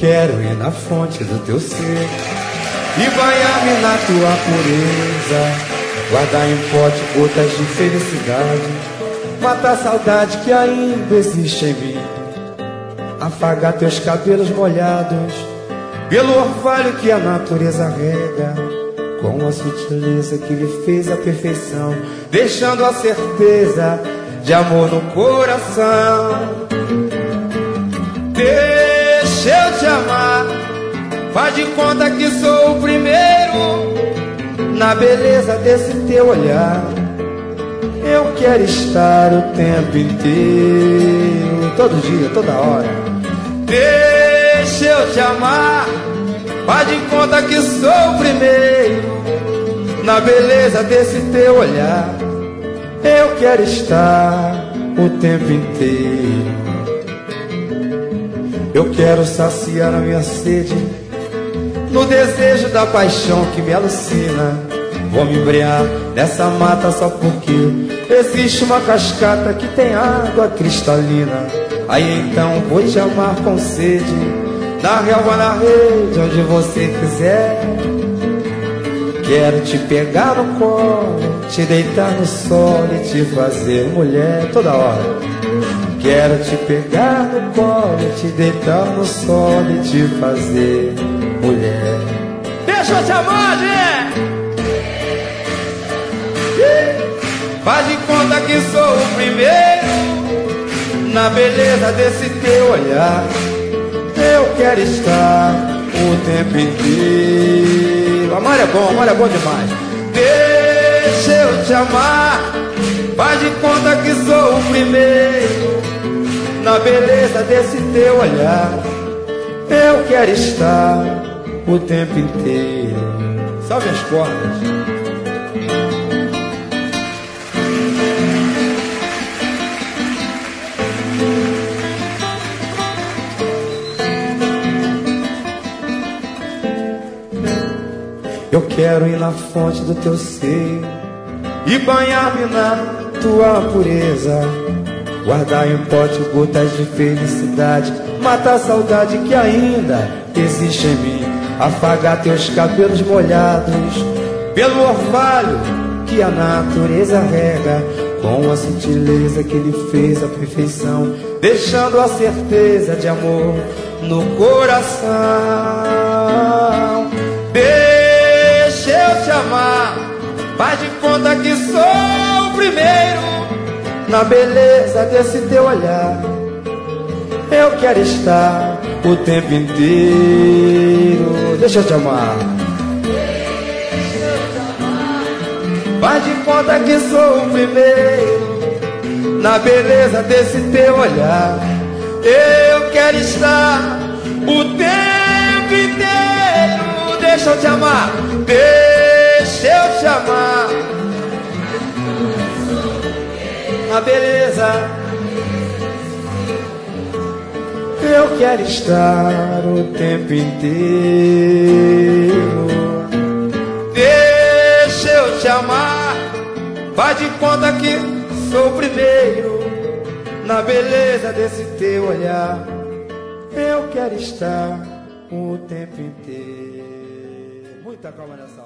Quero ir na fonte do teu ser e banhar-me na tua pureza, guardar em pote gotas de felicidade, matar a saudade que ainda existe em mim, afagar teus cabelos molhados pelo orvalho que a natureza rega, com a sutileza que lhe fez a perfeição, deixando a certeza de amor no coração. Deixa eu te amar, faz de conta que sou o primeiro na beleza desse teu olhar. Eu quero estar o tempo inteiro, todo dia, toda hora. Deixa eu te amar, faz de conta que sou o primeiro na beleza desse teu olhar. Eu quero estar o tempo inteiro. Eu quero saciar a minha sede no desejo da paixão que me alucina. Vou me embrear nessa mata só porque existe uma cascata que tem água cristalina. Aí então vou te amar com sede, na relva, na rede, onde você quiser. Quero te pegar no colo, te deitar no sol e te fazer mulher toda hora. Quero te pegar no colo, te deitar no sol e te fazer mulher. Deixa eu te amar, gente! Faz de conta que sou o primeiro na beleza desse teu olhar. Eu quero estar o tempo inteiro. Amar é bom demais. Deixa eu te amar, faz de conta que sou o primeiro na beleza desse teu olhar. Eu quero estar o tempo inteiro. Salve as cordas. Eu quero ir na fonte do teu ser e banhar-me na tua pureza, guardar em pote gotas de felicidade, matar a saudade que ainda existe em mim, afagar teus cabelos molhados pelo orvalho que a natureza rega, com a sutileza que lhe fez a perfeição, deixando a certeza de amor no coração. Deixa eu te amar, faz de conta que sou o primeiro na beleza desse teu olhar. Eu quero estar o tempo inteiro. Deixa eu te amar, faz de conta que sou o primeiro na beleza desse teu olhar. Eu quero estar o tempo inteiro. Deixa eu te amar, deixa eu te amar, a beleza. Eu quero estar o tempo inteiro. Deixa eu te amar, faz de conta que sou o primeiro na beleza desse teu olhar. Eu quero estar o tempo inteiro. Muita calma nessa